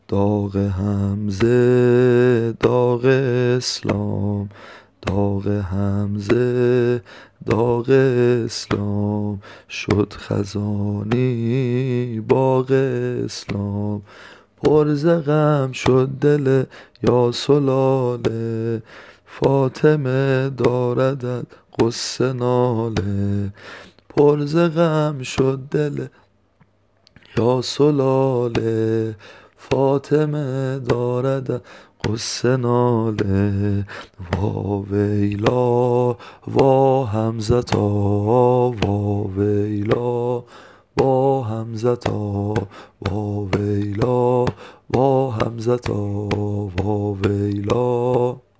داغ حمزه داغ اسلام، داغ حمزه داغ اسلام، شد خزانی باغ اسلام. پر ز غم شد دل یاسلاله، فاطمه داردت غصه ناله. پر ز غم شد دل یاسلاله، فاطمه دارد غصه ناله. وا ویلا وا حمزتا، وا ویلا وا حمزتا، وا ویلا وا حمزتا، وا ویلا.